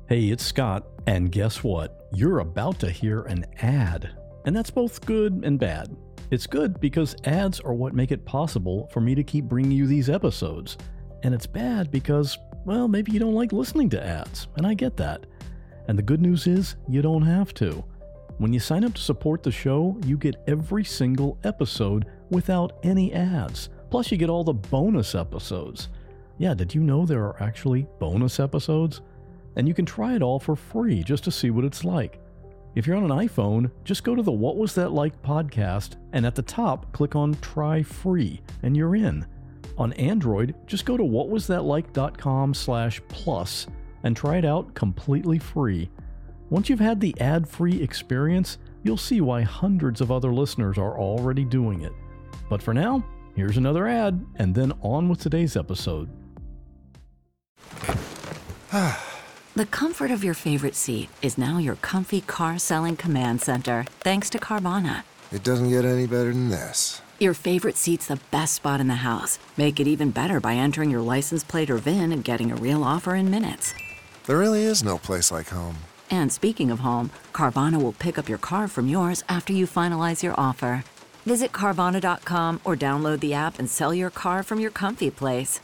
Hey, it's Scott, and guess what? You're about to hear an ad. And that's both good and bad. It's good because ads are what make it possible for me to keep bringing you these episodes. And it's bad because, well, maybe you don't like listening to ads, and I get that. And the good news is, you don't have to. When you sign up to support the show, you get every single episode without any ads. Plus, you get all the bonus episodes. Yeah, did you know there are actually bonus episodes? And you can try it all for free just to see what it's like. If you're on an iPhone, just go to the What Was That Like podcast, and at the top, click on Try Free, and you're in. On Android, just go to whatwasthatlike.com/plus and try it out completely free. Once you've had the ad-free experience, you'll see why hundreds of other listeners are already doing it. But for now, here's another ad, and then on with today's episode. The comfort of your favorite seat is now your comfy car selling command center, thanks to Carvana. It doesn't get any better than this. Your favorite seat's the best spot in the house. Make it even better by entering your license plate or VIN and getting a real offer in minutes. There really is no place like home. And speaking of home, Carvana will pick up your car from yours after you finalize your offer. Visit Carvana.com or download the app and sell your car from your comfy place.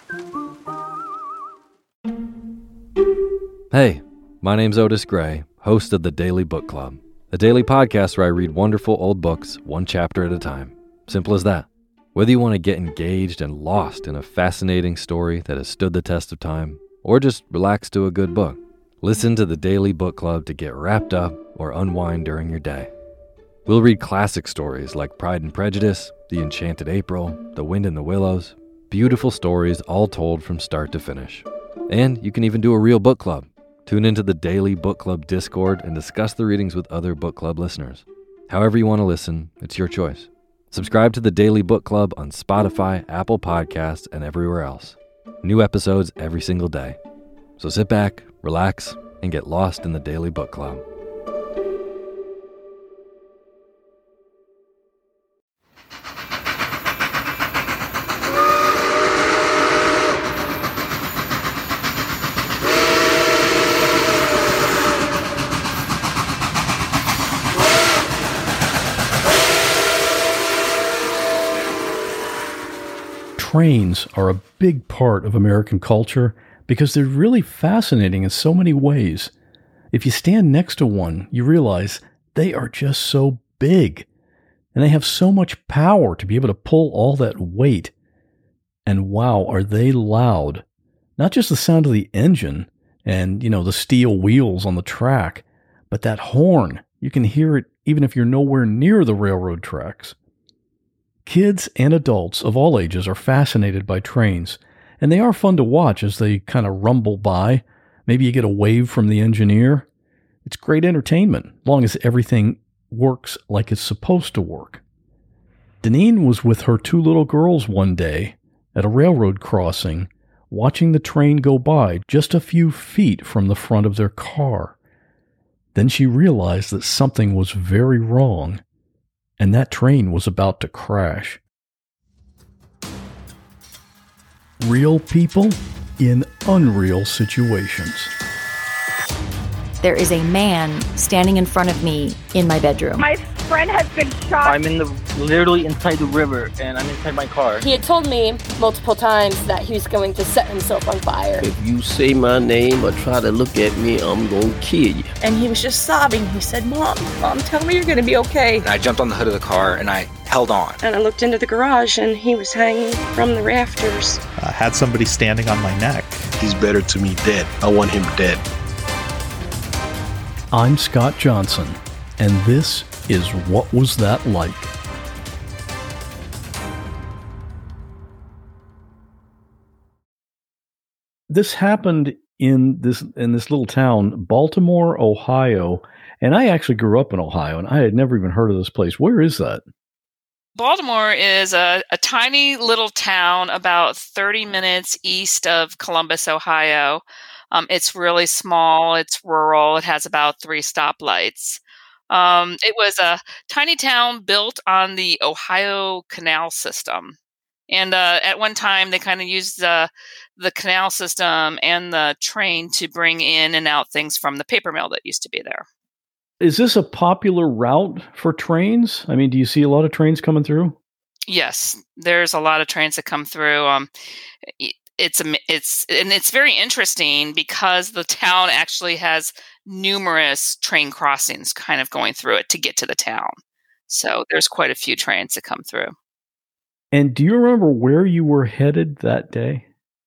Hey, my name's Otis Gray, host of the Daily Book Club, a daily podcast where I read wonderful old books one chapter at a time. Simple as that. Whether you want to get engaged and lost in a fascinating story that has stood the test of time, or just relax to a good book, listen to the Daily Book Club to get wrapped up or unwind during your day. We'll read classic stories like Pride and Prejudice, The Enchanted April, The Wind in the Willows, beautiful stories all told from start to finish. And you can even do a real book club. Tune into the Daily Book Club Discord and discuss the readings with other book club listeners. However you want to listen, it's your choice. Subscribe to the Daily Book Club on Spotify, Apple Podcasts, and everywhere else. New episodes every single day. So sit back, relax, and get lost in the Daily Book Club. Trains are a big part of American culture because they're really fascinating in so many ways. If you stand next to one, you realize they are just so big, and they have so much power to be able to pull all that weight. And wow, are they loud. Not just the sound of the engine and, the steel wheels on the track, but that horn. You can hear it even if you're nowhere near the railroad tracks. Kids and adults of all ages are fascinated by trains, and they are fun to watch as they kind of rumble by. Maybe you get a wave from the engineer. It's great entertainment, as long as everything works like it's supposed to work. Deneen was with her two little girls one day at a railroad crossing, watching the train go by just a few feet from the front of their car. Then she realized that something was very wrong, and that train was about to crash. Real people in unreal situations. There is a man standing in front of me in my bedroom. My friend has been shot. I'm literally inside the river, and I'm inside my car. He had told me multiple times that he was going to set himself on fire. If you say my name or try to look at me, I'm gonna kill you. And he was just sobbing. He said, Mom, tell me you're gonna be okay. And I jumped on the hood of the car, and I held on. And I looked into the garage, and he was hanging from the rafters. I had somebody standing on my neck. He's better to me dead. I want him dead. I'm Scott Johnson, and this is What Was That Like? This happened in this little town, Baltimore, Ohio, and I actually grew up in Ohio, and I had never even heard of this place. Where is that? Baltimore is a tiny little town about 30 minutes east of Columbus, Ohio. It's really small. It's rural. It has about 3 stoplights. It was a tiny town built on the Ohio Canal system. And at one time, they kind of used the canal system and the train to bring in and out things from the paper mill that used to be there. Is this a popular route for trains? I mean, do you see a lot of trains coming through? Yes, there's a lot of trains that come through. It's very interesting because the town actually has numerous train crossings kind of going through it to get to the town. So there's quite a few trains that come through. And do you remember where you were headed that day?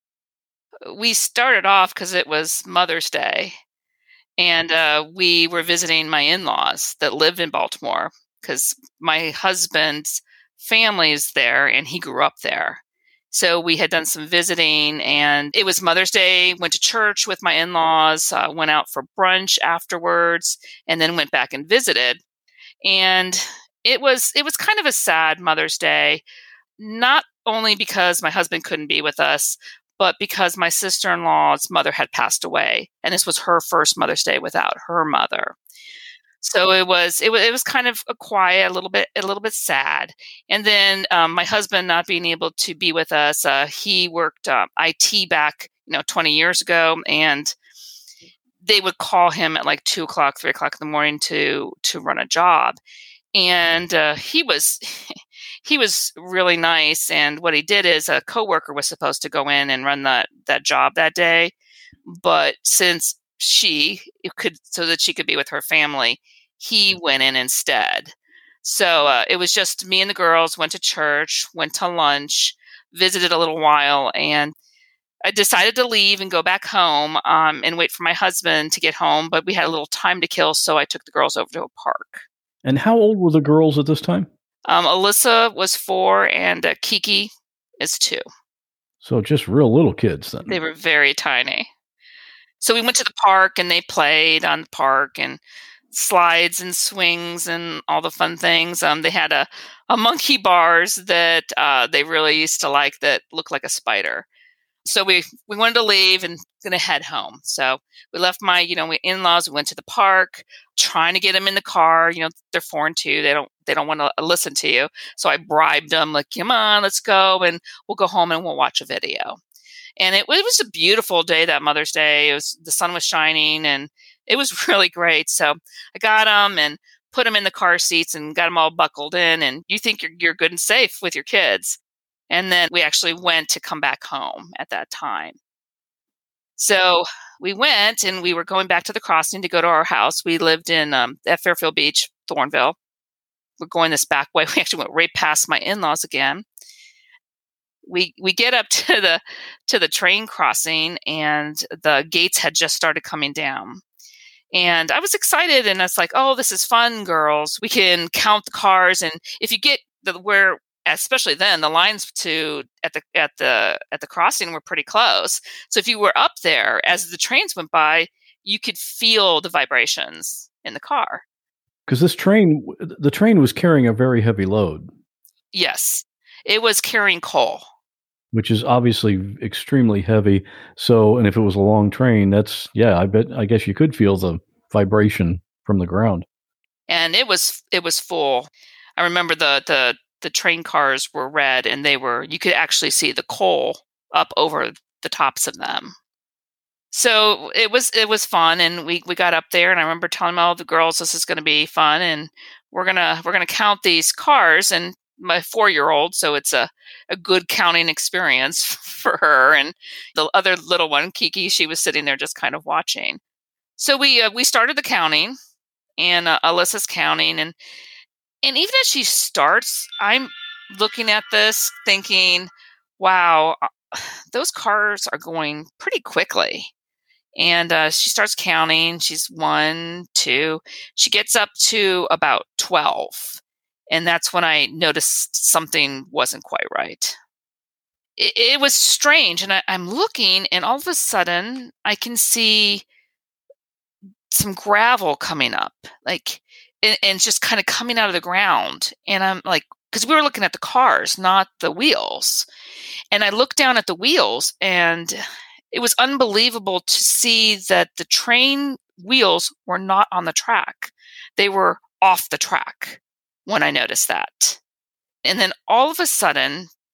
We started off because it was Mother's Day, and we were visiting my in-laws that lived in Baltimore because my husband's family is there and he grew up there. So we had done some visiting, and it was Mother's Day, went to church with my in-laws, went out for brunch afterwards, and then went back and visited. And it was kind of a sad Mother's Day, not only because my husband couldn't be with us, but because my sister-in-law's mother had passed away, and this was her first Mother's Day without her mother. So it was kind of a quiet, a little bit sad. And then my husband not being able to be with us, he worked IT back 20 years ago, and they would call him at like 2 o'clock, 3 o'clock in the morning to run a job. And he was really nice. And what he did is a coworker was supposed to go in and run that job that day, but since so that she could be with her family, he went in instead. So it was just me and the girls, went to church, went to lunch, visited a little while, and I decided to leave and go back home and wait for my husband to get home. But we had a little time to kill, so I took the girls over to a park. And how old were the girls at this time? Alyssa was 4 and Kiki is 2. So just real little kids then. They were very tiny. So we went to the park and they played on the park and slides and swings and all the fun things. They had a monkey bars that they really used to like that looked like a spider. So we wanted to leave and going to head home. So we left my, in-laws. We went to the park, trying to get them in the car. They're 4 and 2. They don't want to listen to you. So I bribed them, like, come on, let's go, and we'll go home and we'll watch a video. And it was a beautiful day, that Mother's Day. The sun was shining, and it was really great. So I got them and put them in the car seats and got them all buckled in. And you think you're good and safe with your kids. And then we actually went to come back home at that time. So we went, and we were going back to the crossing to go to our house. We lived in at Fairfield Beach, Thornville. We're going this back way. We actually went right past my in-laws again. We get up to the train crossing, and the gates had just started coming down. And I was excited, and it's like, oh, this is fun, girls. We can count the cars, and if you get especially then, the lines at the crossing were pretty close. So if you were up there as the trains went by, you could feel the vibrations in the car. Because the train was carrying a very heavy load. Yes, it was carrying coal, which is obviously extremely heavy. So, and if it was a long train, I guess you could feel the vibration from the ground. And it was full. I remember the train cars were red, and you could actually see the coal up over the tops of them. So it was fun, and we got up there, and I remember telling all the girls, this is going to be fun, and we're gonna count these cars. And my 4-year-old, so it's a good counting experience for her. And the other little one, Kiki, she was sitting there just kind of watching. So we started the counting, and Alyssa's counting, and even as she starts, I'm looking at this thinking, wow, those cars are going pretty quickly. And she starts counting. She's 1, 2. She gets up to about 12. And that's when I noticed something wasn't quite right. It was strange. And I'm looking, and all of a sudden, I can see some gravel coming up, and just kind of coming out of the ground. And I'm like, because we were looking at the cars, not the wheels. And I looked down at the wheels, and it was unbelievable to see that the train wheels were not on the track. They were off the track when I noticed that. And then all of a sudden,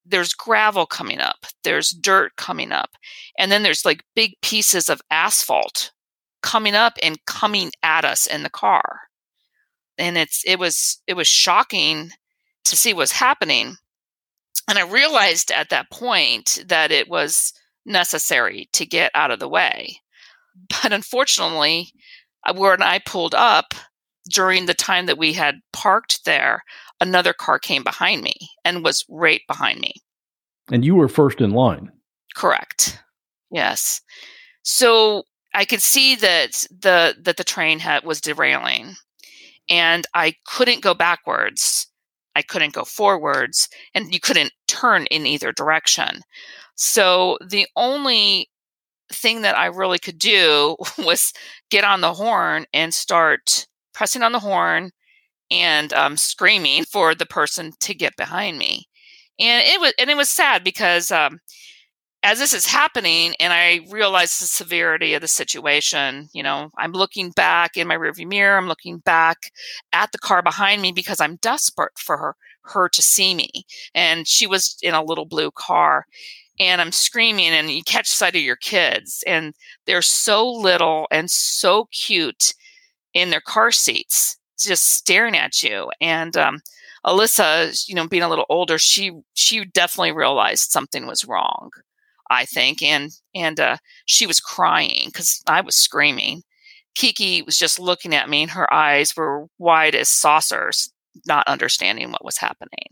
there's gravel coming up, there's dirt coming up, and then there's like big pieces of asphalt coming up and coming at us in the car. And it was shocking to see what's happening. And I realized at that point that it was necessary to get out of the way. But unfortunately, when I pulled up during the time that we had parked there, another car came behind me and was right behind me. And you were first in line. Correct. Yes. So I could see that the train was derailing, and I couldn't go backwards. I couldn't go forwards, and you couldn't turn in either direction. So the only thing that I really could do was get on the horn and start pressing on the horn and screaming for the person to get behind me. And it was sad because as this is happening and I realize the severity of the situation, I'm looking back in my rearview mirror. I'm looking back at the car behind me because I'm desperate for her to see me. And she was in a little blue car. And I'm screaming, and you catch sight of your kids. And they're so little and so cute in their car seats, just staring at you. And Alyssa, being a little older, she definitely realized something was wrong, I think. And she was crying because I was screaming. Kiki was just looking at me, and her eyes were wide as saucers, not understanding what was happening.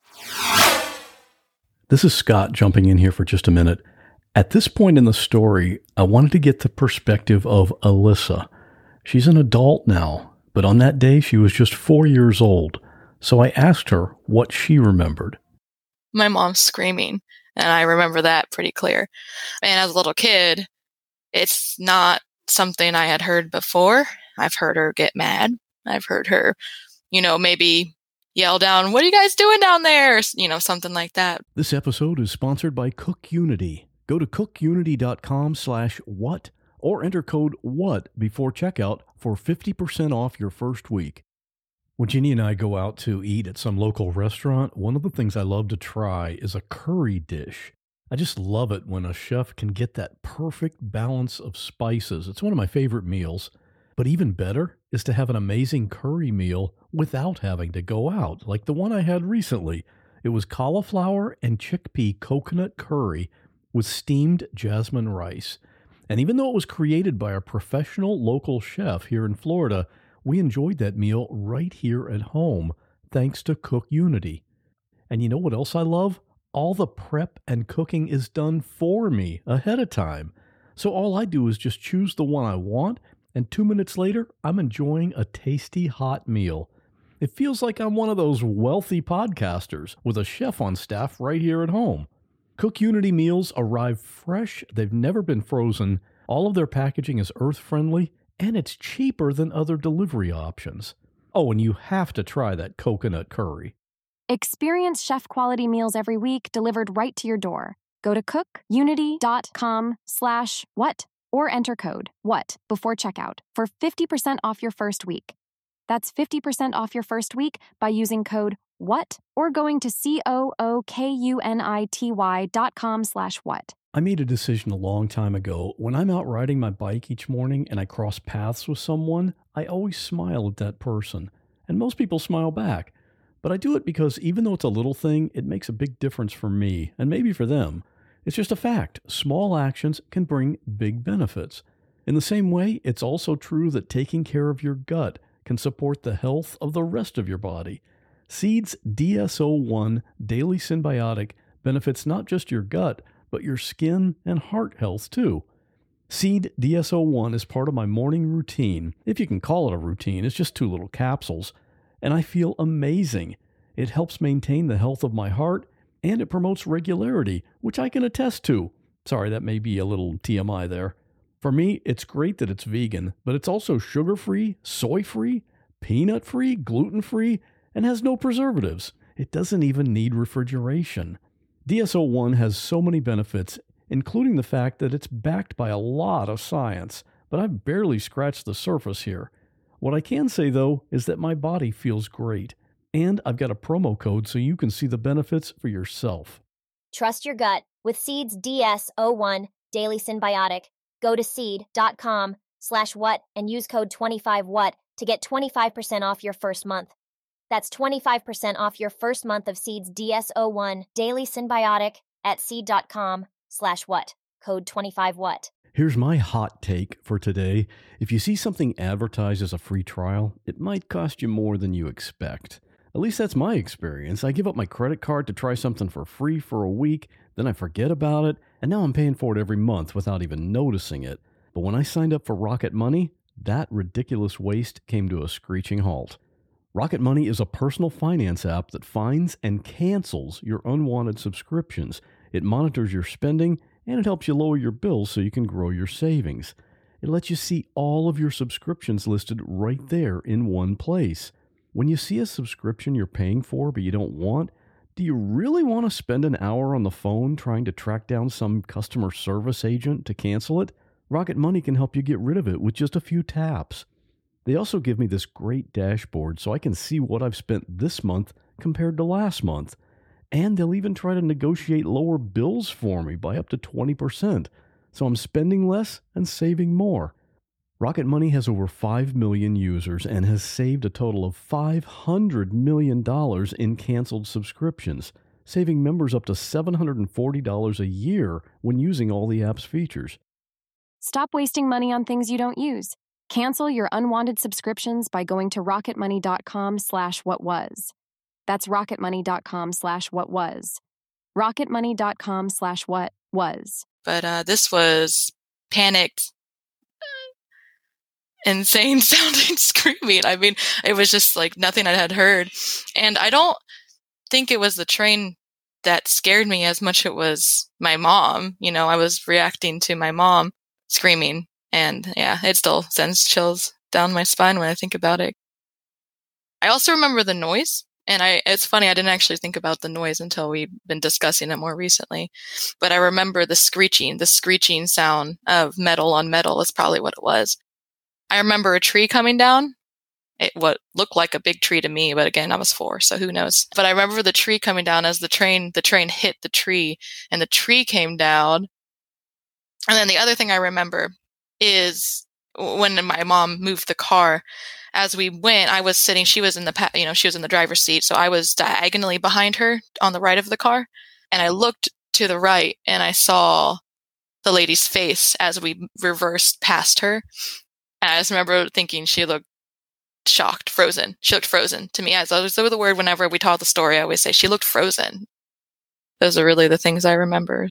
This is Scott jumping in here for just a minute. At this point in the story, I wanted to get the perspective of Alyssa. She's an adult now, but on that day she was just 4 years old. So I asked her what she remembered. My mom screaming, and I remember that pretty clear. And as a little kid, it's not something I had heard before. I've heard her get mad. I've heard her, maybe yell down, "What are you guys doing down there?" Something like that. This episode is sponsored by CookUnity. Go to cookunity.com/what or enter code WHAT before checkout for 50% off your first week. When Jeannie and I go out to eat at some local restaurant, one of the things I love to try is a curry dish. I just love it when a chef can get that perfect balance of spices. It's one of my favorite meals. But even better is to have an amazing curry meal without having to go out, like the one I had recently. It was cauliflower and chickpea coconut curry with steamed jasmine rice. And even though it was created by a professional local chef here in Florida, we enjoyed that meal right here at home, thanks to CookUnity. And you know what else I love? All the prep and cooking is done for me ahead of time. So all I do is just choose the one I want, and 2 minutes later, I'm enjoying a tasty hot meal. It feels like I'm one of those wealthy podcasters with a chef on staff right here at home. CookUnity meals arrive fresh. They've never been frozen. All of their packaging is earth-friendly, and it's cheaper than other delivery options. Oh, and you have to try that coconut curry. Experience chef-quality meals every week delivered right to your door. Go to cookunity.com/what or enter code WHAT before checkout for 50% off your first week. That's 50% off your first week by using code WHAT or going to cookunity.com/what. I made a decision a long time ago. When I'm out riding my bike each morning and I cross paths with someone, I always smile at that person. And most people smile back. But I do it because even though it's a little thing, it makes a big difference for me and maybe for them. It's just a fact. Small actions can bring big benefits. In the same way, it's also true that taking care of your gut can support the health of the rest of your body. Seed's DS-01 Daily Synbiotic benefits not just your gut, but your skin and heart health too. Seed DS-01 is part of my morning routine. If you can call it a routine, it's just 2 little capsules. And I feel amazing. It helps maintain the health of my heart, and it promotes regularity, which I can attest to. Sorry, that may be a little TMI there. For me, it's great that it's vegan, but it's also sugar-free, soy-free, peanut-free, gluten-free, and has no preservatives. It doesn't even need refrigeration. DS-01 has so many benefits, including the fact that it's backed by a lot of science, but I've barely scratched the surface here. What I can say, though, is that my body feels great, and I've got a promo code so you can see the benefits for yourself. Trust your gut with Seed's DS-01 Daily Symbiotic. Go to seed.com/what and use code 25what to get 25% off your first month. That's 25% off your first month of Seed's DS-01 Daily Symbiotic at seed.com/what. Code 25what. Here's my hot take for today. If you see something advertised as a free trial, it might cost you more than you expect. At least that's my experience. I give up my credit card to try something for free for a week, then I forget about it, and now I'm paying for it every month without even noticing it. But when I signed up for Rocket Money, that ridiculous waste came to a screeching halt. Rocket Money is a personal finance app that finds and cancels your unwanted subscriptions. It monitors your spending, and it helps you lower your bills so you can grow your savings. It lets you see all of your subscriptions listed right there in one place. When you see a subscription you're paying for but you don't want, do you really want to spend an hour on the phone trying to track down some customer service agent to cancel it? Rocket Money can help you get rid of it with just a few taps. They also give me this great dashboard so I can see what I've spent this month compared to last month. And they'll even try to negotiate lower bills for me by up to 20%. So I'm spending less and saving more. Rocket Money has over 5 million users and has saved a total of $500 million in canceled subscriptions, saving members up to $740 a year when using all the app's features. Stop wasting money on things you don't use. Cancel your unwanted subscriptions by going to rocketmoney.com/whatwas. That's rocketmoney.com/whatwas. rocketmoney.com/whatwas. But this was panicked, insane sounding screaming. I mean, it was just like nothing I had heard. And I don't think it was the train that scared me as much it was my mom. You know, I was reacting to my mom screaming. And yeah, it still sends chills down my spine when I think about it. I also remember the noise. And it's funny, I didn't actually think about the noise until we've been discussing it more recently. But I remember the screeching sound of metal on metal is probably what it was. I remember a tree coming down. What looked like a big tree to me, but again, I was 4, so who knows. But I remember the tree coming down as the train hit the tree, and the tree came down. And then the other thing I remember is when my mom moved the car. As we went, I was sitting, she was in the driver's seat. So I was diagonally behind her on the right of the car. And I looked to the right and I saw the lady's face as we reversed past her. And I just remember thinking she looked shocked, frozen. She looked frozen to me. As always, the word whenever we tell the story, I always say she looked frozen. Those are really the things I remember.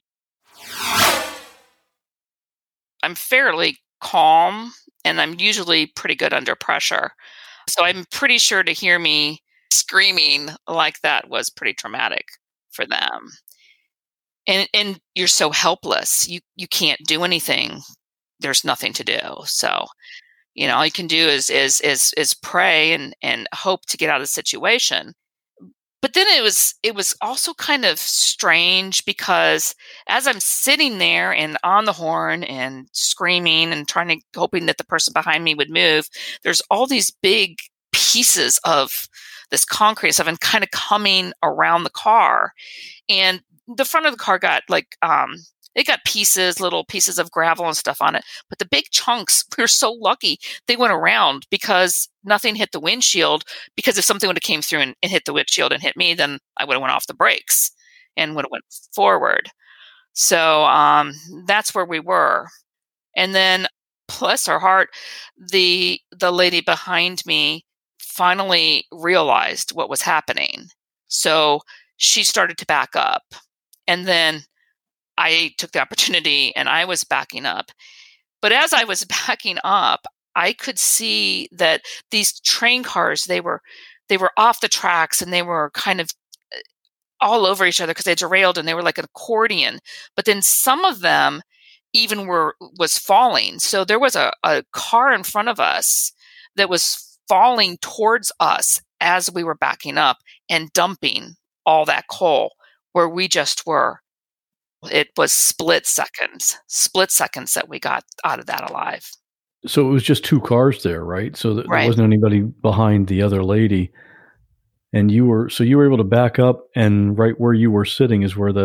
I'm fairly calm, and I'm usually pretty good under pressure. So I'm pretty sure to hear me screaming like that was pretty traumatic for them. And you're so helpless. You can't do anything. There's nothing to do. So, you know, all you can do is pray and hope to get out of the situation. But then it was also kind of strange because as I'm sitting there and on the horn and screaming and hoping that the person behind me would move, there's all these big pieces of this concrete stuff and kind of coming around the car. And the front of the car got it got little pieces of gravel and stuff on it. But the big chunks, we were so lucky they went around because nothing hit the windshield. Because if something would have came through and hit the windshield and hit me, then I would have went off the brakes and would have went forward. So that's where we were. And then, bless her heart, the lady behind me finally realized what was happening. So she started to back up. And then I took the opportunity and I was backing up. But as I was backing up, I could see that these train cars, they were off the tracks and they were kind of all over each other because they derailed and they were like an accordion. But then some of them even was falling. So there was a car in front of us that was falling towards us as we were backing up and dumping all that coal where we just were. It was split seconds that we got out of that alive. So it was just 2 cars there, right? So there Right. wasn't anybody behind the other lady. And you were able to back up, and right where you were sitting is where that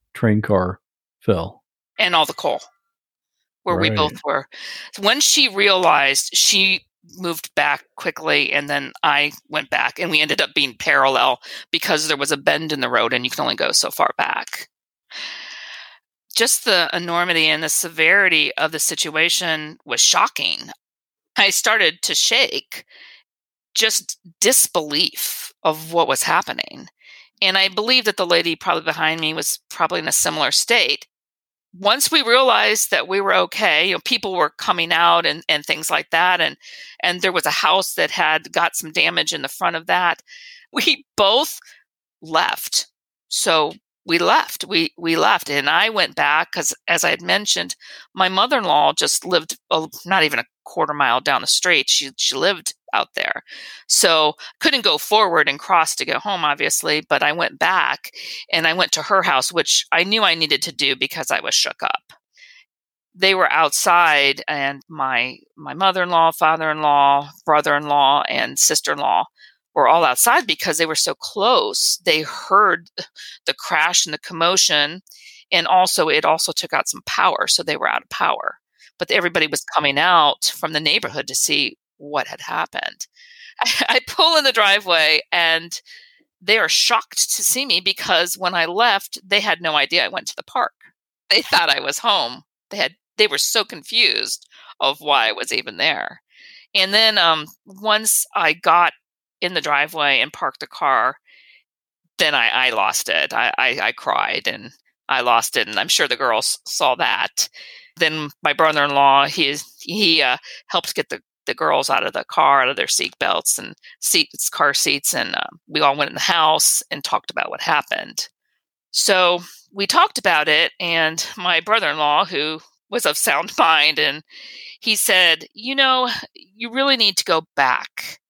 train car fell. And all the coal where we both were. When she realized, she moved back quickly, and then I went back, and we ended up being parallel because there was a bend in the road and you can only go so far back. Just the enormity and the severity of the situation was shocking. I started to shake, just disbelief of what was happening. And I believe that the lady probably behind me was probably in a similar state. Once we realized that we were okay, people were coming out and things like that. And there was a house that had got some damage in the front of that. We both left. So we left. We left. And I went back because, as I had mentioned, my mother-in-law just lived not even a quarter mile down the street. She lived out there. So couldn't go forward and cross to go home, obviously, but I went back and I went to her house, which I knew I needed to do because I was shook up. They were outside, and my mother-in-law, father-in-law, brother-in-law, and sister-in-law were all outside because they were so close. They heard the crash and the commotion, and also it also took out some power, so they were out of power. But everybody was coming out from the neighborhood to see what had happened. I pull in the driveway, and they are shocked to see me because when I left, they had no idea I went to the park. They thought I was home. They were so confused of why I was even there. And then once I got in the driveway and parked the car, then I lost it. I cried and I lost it, and I'm sure the girls saw that. Then my brother-in-law, he helped get the girls out of the car, out of their seat belts and car seats, and we all went in the house and talked about what happened. So we talked about it, and my brother-in-law, who was of sound mind, and he said, you really need to go back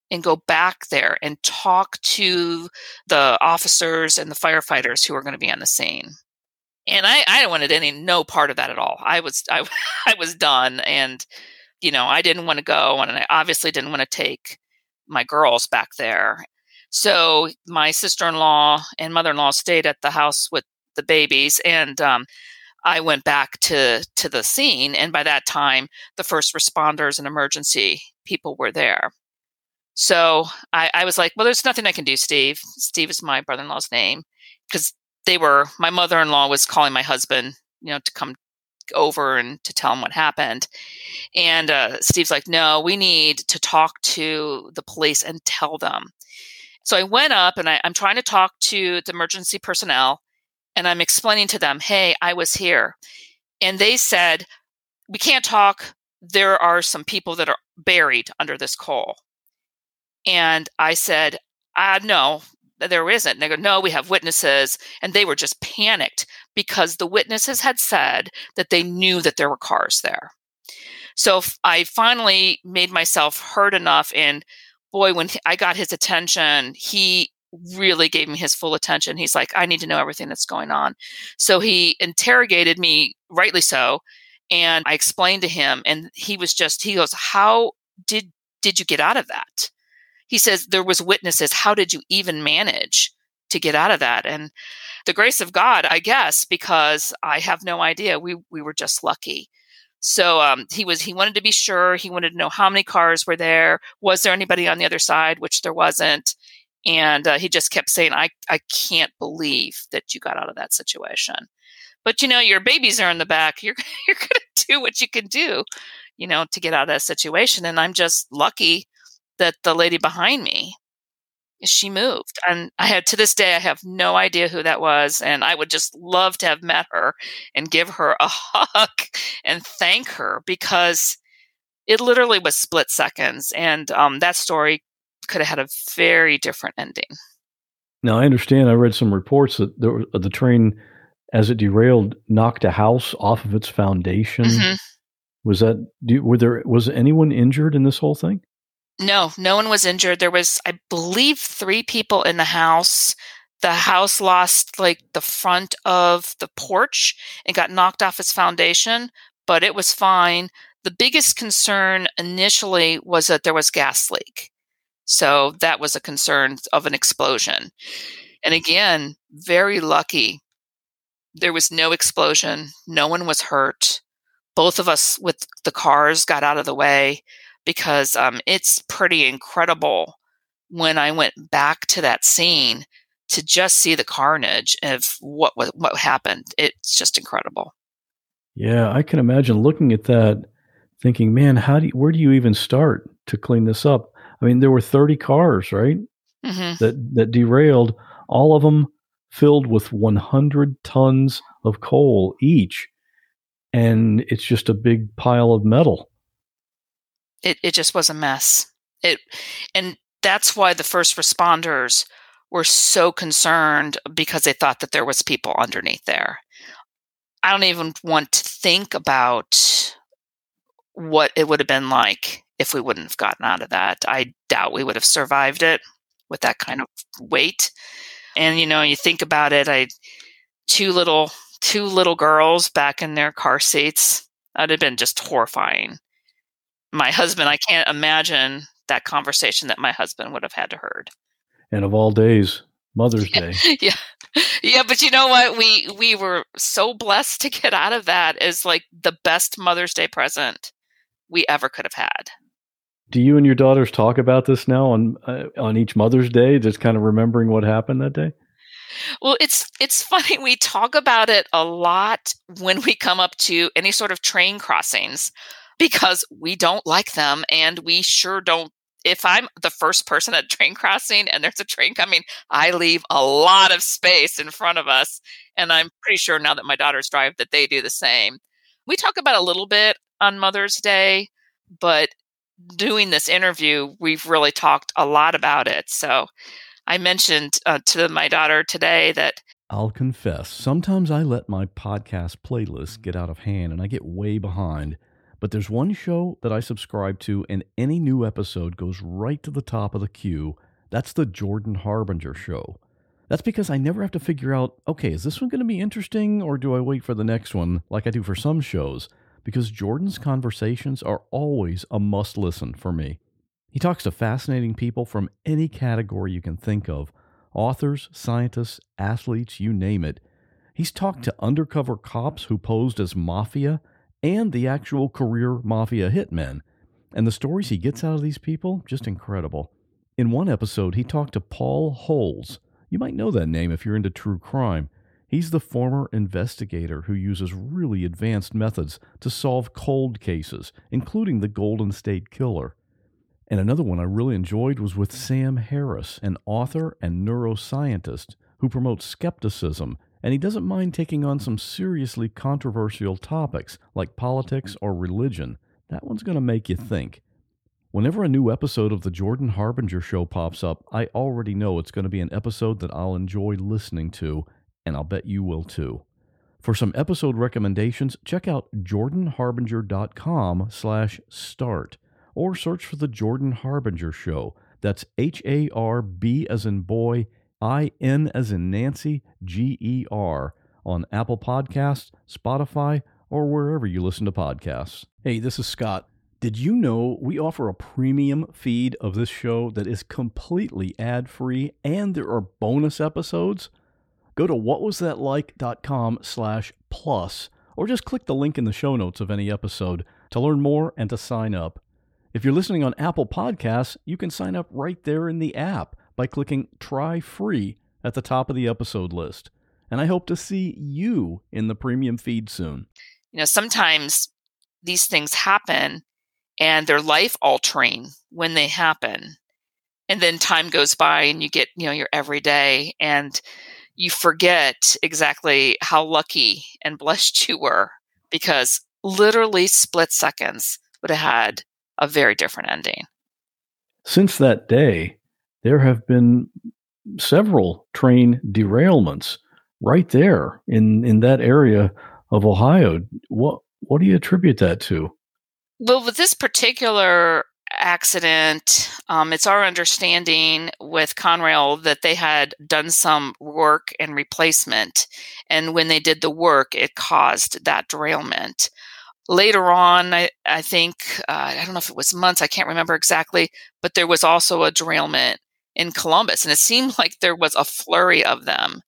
there and talk to the officers and the firefighters who are going to be on the scene. And I wanted no part of that at all. I was done, and I didn't want to go, and I obviously didn't want to take my girls back there. So my sister-in-law and mother-in-law stayed at the house with the babies, and I went back to the scene. And by that time, the first responders and emergency people were there. So I was like, well, there's nothing I can do, Steve. Steve is my brother-in-law's name, because my mother-in-law was calling my husband, to come over and to tell him what happened. And Steve's like, no, we need to talk to the police and tell them. So I went up, and I'm trying to talk to the emergency personnel, and I'm explaining to them, hey, I was here. And they said, we can't talk. There are some people that are buried under this coal. And I said, no, there isn't. And they go, no, we have witnesses. And they were just panicked because the witnesses had said that they knew that there were cars there. So I finally made myself heard enough. And boy, when I got his attention, he really gave me his full attention. He's like, I need to know everything that's going on. So he interrogated me, rightly so. And I explained to him, and he goes, how did you get out of that? He says, there was witnesses. How did you even manage to get out of that? And the grace of God, I guess, because I have no idea. We were just lucky. So he wanted to be sure. He wanted to know how many cars were there. Was there anybody on the other side? Which there wasn't. And he just kept saying, I can't believe that you got out of that situation. But, your babies are in the back. You're going to do what you can do, to get out of that situation. And I'm just lucky that the lady behind me, she moved. And to this day, I have no idea who that was. And I would just love to have met her and give her a hug and thank her, because it literally was split seconds. And that story could have had a very different ending. Now, I understand. I read some reports that the train, as it derailed, knocked a house off of its foundation. Mm-hmm. Was anyone injured in this whole thing? No one was injured. There was, I believe, 3 people in the house. The house lost the front of the porch and got knocked off its foundation, but it was fine. The biggest concern initially was that there was gas leak. So that was a concern of an explosion. And again, very lucky There was no explosion. No one was hurt. Both of us with the cars got out of the way because it's pretty incredible when I went back to that scene to just see the carnage of what happened. It's just incredible. Yeah, I can imagine looking at that, thinking, man, where do you even start to clean this up? I mean, there were 30 cars, right? Mm-hmm. That derailed, all of them filled with 100 tons of coal each. And it's just a big pile of metal. It just was a mess. And that's why the first responders were so concerned, because they thought that there was people underneath there. I don't even want to think about what it would have been like if we wouldn't have gotten out of that. I doubt we would have survived it with that kind of weight. And, you think about it, two little girls back in their car seats. That would have been just horrifying. My husband, I can't imagine that conversation that my husband would have had to heard. And of all days, Mother's Day. Yeah. Yeah, but you know what? We were so blessed to get out of that as like the best Mother's Day present we ever could have had. Do you and your daughters talk about this now on each Mother's Day, just kind of remembering what happened that day? Well, it's funny. We talk about it a lot when we come up to any sort of train crossings, because we don't like them, and we sure don't. If I'm the first person at a train crossing and there's a train coming, I leave a lot of space in front of us. And I'm pretty sure now that my daughters drive that they do the same. We talk about it a little bit on Mother's Day, but doing this interview, we've really talked a lot about it. So I mentioned to my daughter today that I'll confess, sometimes I let my podcast playlist get out of hand and I get way behind. But there's one show that I subscribe to, and any new episode goes right to the top of the queue. That's the Jordan Harbinger Show. That's because I never have to figure out, okay, is this one going to be interesting, or do I wait for the next one like I do for some shows? Because Jordan's conversations are always a must-listen for me. He talks to fascinating people from any category you can think of. Authors, scientists, athletes, you name it. He's talked to undercover cops who posed as mafia, and the actual career mafia hitmen. And the stories he gets out of these people, just incredible. In one episode, he talked to Paul Holes. You might know that name if you're into true crime. He's the former investigator who uses really advanced methods to solve cold cases, including the Golden State Killer. And another one I really enjoyed was with Sam Harris, an author and neuroscientist who promotes skepticism, and he doesn't mind taking on some seriously controversial topics like politics or religion. That one's going to make you think. Whenever a new episode of the Jordan Harbinger Show pops up, I already know it's going to be an episode that I'll enjoy listening to, and I'll bet you will too. For some episode recommendations, check out jordanharbinger.com/start or search for the Jordan Harbinger Show. That's HARB as in boy, IN as in Nancy, GER on Apple Podcasts, Spotify, or wherever you listen to podcasts. Hey, this is Scott. Did you know we offer a premium feed of this show that is completely ad-free, and there are bonus episodes? Go to whatwasthatlike.com/plus, or just click the link in the show notes of any episode to learn more and to sign up. If you're listening on Apple Podcasts, you can sign up right there in the app by clicking Try Free at the top of the episode list. And I hope to see you in the premium feed soon. Sometimes these things happen and they're life-altering when they happen. And then time goes by and you get, your everyday, and you forget exactly how lucky and blessed you were, because literally split seconds would have had a very different ending. Since that day, there have been several train derailments right there in that area of Ohio. What do you attribute that to? Well, with this particular accident, it's our understanding with Conrail that they had done some work and replacement. And when they did the work, it caused that derailment. Later on, I think, I don't know if it was months, I can't remember exactly, but there was also a derailment in Columbus. And it seemed like there was a flurry of them.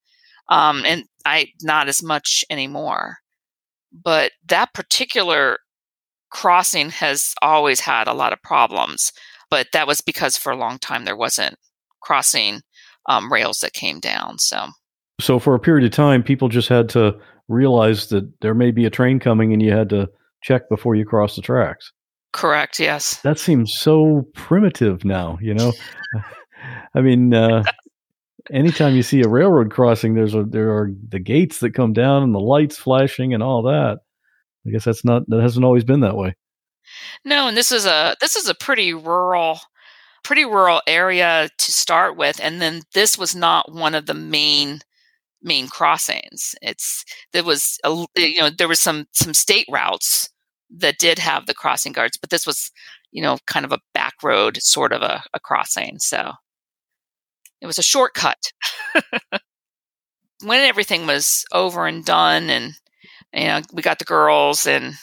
And not as much anymore. But that particular crossing has always had a lot of problems. But that was because for a long time there wasn't crossing rails that came down. So for a period of time, people just had to realize that there may be a train coming and you had to check before you cross the tracks. Correct, yes. That seems so primitive now, I mean, anytime you see a railroad crossing, there are the gates that come down and the lights flashing and all that. I guess that hasn't always been that way. No, and this is a pretty rural area to start with, and then this was not one of the main crossings. There was some state routes that did have the crossing guards, but this was kind of a back road sort of a crossing. So it was a shortcut. When everything was over and done, and we got the girls, and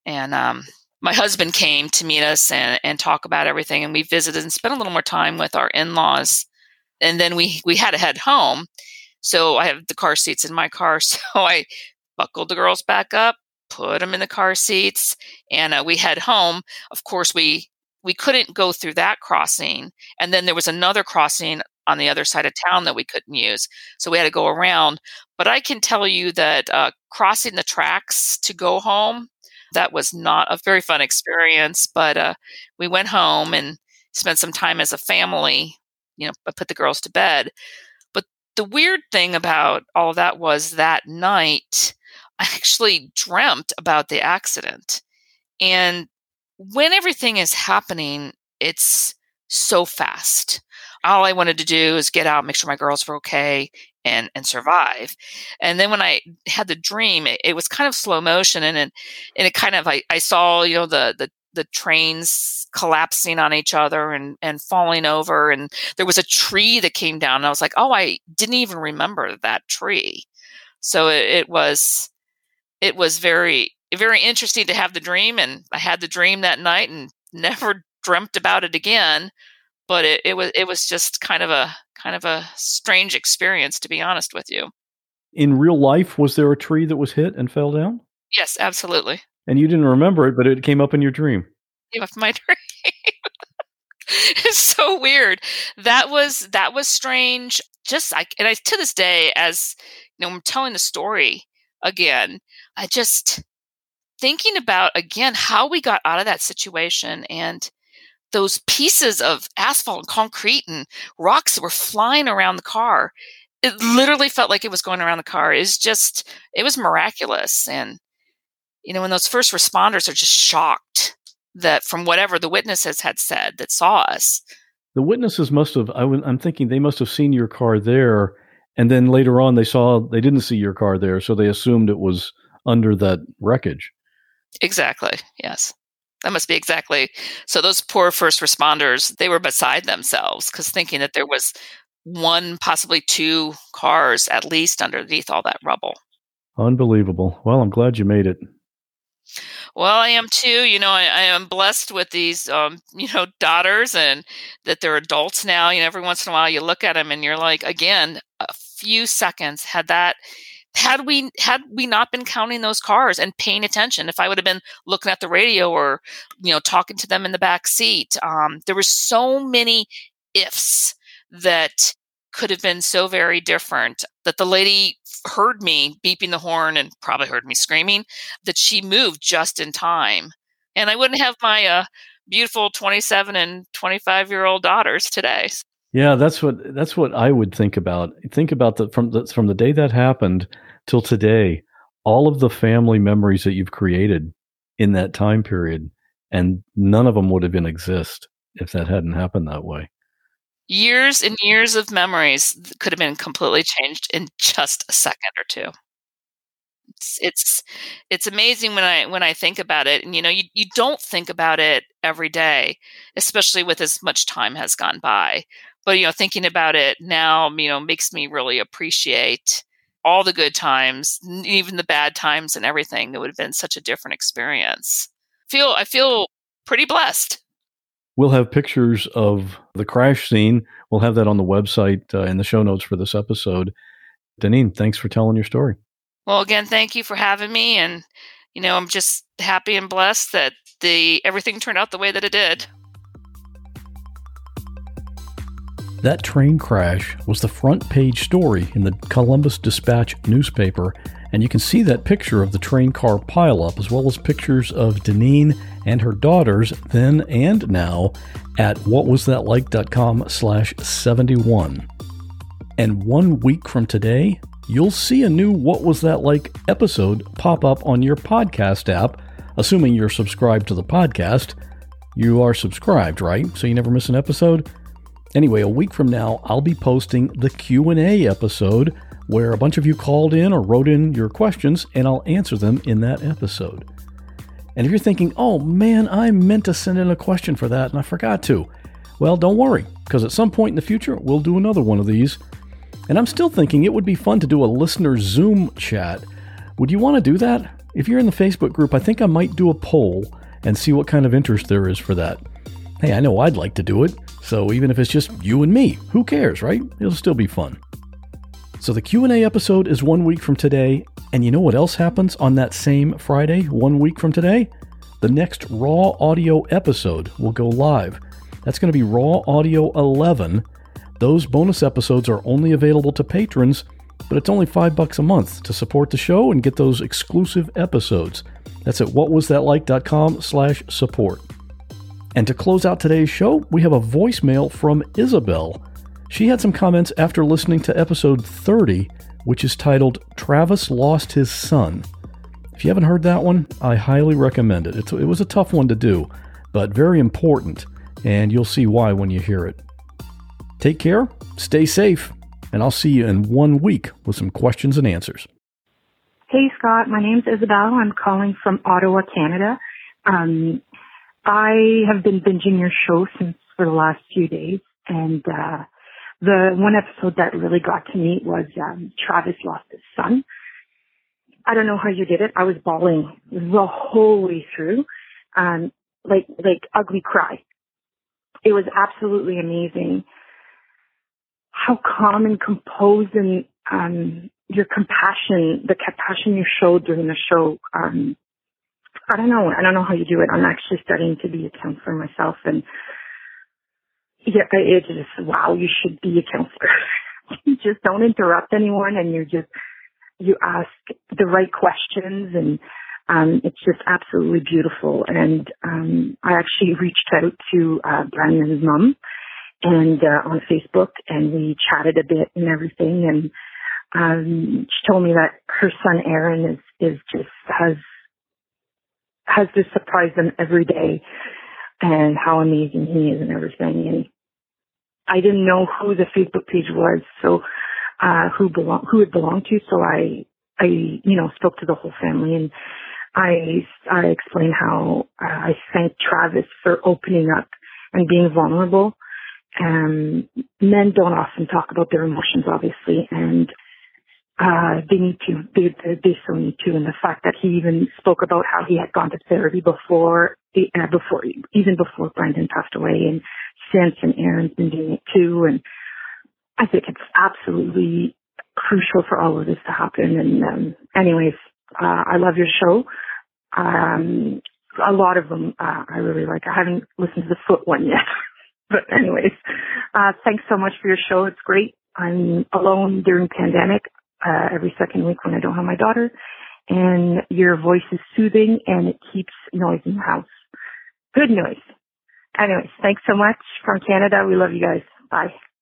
my husband came to meet us and talk about everything, and we visited and spent a little more time with our in-laws, and then we had to head home. So I have the car seats in my car, so I buckled the girls back up, put them in the car seats, and we head home. Of course, we couldn't go through that crossing, and then there was another crossing on the other side of town that we couldn't use, so we had to go around. But I can tell you that crossing the tracks to go home, that was not a very fun experience. But we went home and spent some time as a family. I put the girls to bed. But the weird thing about all of that was that night, I actually dreamt about the accident. And when everything is happening, it's so fast. All I wanted to do is get out, make sure my girls were okay, and survive. And then when I had the dream, it was kind of slow motion, and it kind of, I saw, the trains collapsing on each other and falling over, and there was a tree that came down, and I was like, oh, I didn't even remember that tree. So it was very, very interesting to have the dream, and I had the dream that night and never dreamt about it again. But it was just kind of a strange experience, to be honest with you. In real life, was there a tree that was hit and fell down? Yes, absolutely. And you didn't remember it, but it came up in your dream. Came up in my dream. It's so weird. That was strange. And to this day, as I'm telling the story again, I just thinking about again how we got out of that situation, and those pieces of asphalt and concrete and rocks that were flying around the car. It literally felt like it was going around the car. It was miraculous. And, when those first responders are just shocked that from whatever the witnesses had said that saw us. The witnesses I'm thinking they must have seen your car there. And then later on they didn't see your car there. So they assumed it was under that wreckage. Exactly. Yes. That must be exactly. So those poor first responders, they were beside themselves because thinking that there was one, possibly two cars at least underneath all that rubble. Unbelievable. Well, I'm glad you made it. Well, I am too. I am blessed with these, daughters, and that they're adults now. Every once in a while you look at them and you're like, again, a few seconds had we not been counting those cars and paying attention, if I would have been looking at the radio or, talking to them in the back seat, there were so many ifs that could have been so very different, that the lady heard me beeping the horn and probably heard me screaming, that she moved just in time. And I wouldn't have my beautiful 27 and 25-year-old daughters today. Yeah, that's what I would think about. Think about from the day that happened till today, all of the family memories that you've created in that time period, and none of them would have been exist if that hadn't happened that way. Years and years of memories could have been completely changed in just a second or two. It's amazing when I think about it, and you don't think about it every day, especially with as much time has gone by. But thinking about it now, makes me really appreciate all the good times, even the bad times and everything. It would have been such a different experience. I feel pretty blessed. We'll have pictures of the crash scene. We'll have that on the website in the show notes for this episode. Deneen, thanks for telling your story. Well, again, thank you for having me. And, I'm just happy and blessed that everything turned out the way that it did. That train crash was the front page story in the Columbus Dispatch newspaper, and you can see that picture of the train car pileup as well as pictures of Deneen and her daughters then and now at whatwasthatlike.com/71. And 1 week from today, you'll see a new What Was That Like episode pop up on your podcast app, assuming you're subscribed to the podcast. You are subscribed, right? So you never miss an episode? Anyway, a week from now, I'll be posting the Q&A episode where a bunch of you called in or wrote in your questions, and I'll answer them in that episode. And if you're thinking, oh man, I meant to send in a question for that and I forgot to, well, don't worry, because at some point in the future, we'll do another one of these. And I'm still thinking it would be fun to do a listener Zoom chat. Would you want to do that? If you're in the Facebook group, I think I might do a poll and see what kind of interest there is for that. Hey, I know I'd like to do it. So even if it's just you and me, who cares, right? It'll still be fun. So the Q&A episode is 1 week from today. And you know what else happens on that same Friday, 1 week from today? The next Raw Audio episode will go live. That's going to be Raw Audio 11. Those bonus episodes are only available to patrons, but it's only $5 a month to support the show and get those exclusive episodes. That's at whatwasthatlike.com/support. And to close out today's show, we have a voicemail from Isabel. She had some comments after listening to episode 30, which is titled Travis Lost His Son. If you haven't heard that one, I highly recommend it. It was a tough one to do, but very important, and you'll see why when you hear it. Take care, stay safe, and I'll see you in 1 week with some questions and answers. Hey, Scott. My name's Isabel. I'm calling from Ottawa, Canada. I have been binging your show for the last few days, and the one episode that really got to me was Travis lost his son. I don't know how you did it. I was bawling the whole way through, like ugly cry. It was absolutely amazing how calm and composed and your compassion, the compassion you showed during the show. I don't know how you do it. I'm actually studying to be a counselor myself, and yeah, it's just, wow, you should be a counselor. You just don't interrupt anyone, and you ask the right questions, and it's just absolutely beautiful. And I actually reached out to Brandon's mom and on Facebook, and we chatted a bit and everything, and she told me that her son Aaron is just has to surprise them every day, and how amazing he is and everything. And I didn't know who the Facebook page was, so who it belonged to. So I spoke to the whole family, and I explained how I thanked Travis for opening up and being vulnerable. Men don't often talk about their emotions, obviously, and they need to. They so need to. And the fact that he even spoke about how he had gone to therapy before Brandon passed away, and since, and Aaron's been doing it too. And I think it's absolutely crucial for all of this to happen. And anyways, I love your show. A lot of them I really like. I haven't listened to the foot one yet. But anyways, thanks so much for your show. It's great. I'm alone during pandemic every second week when I don't have my daughter. And your voice is soothing, and it keeps noise in the house. Good noise. Anyways, thanks so much from Canada. We love you guys. Bye.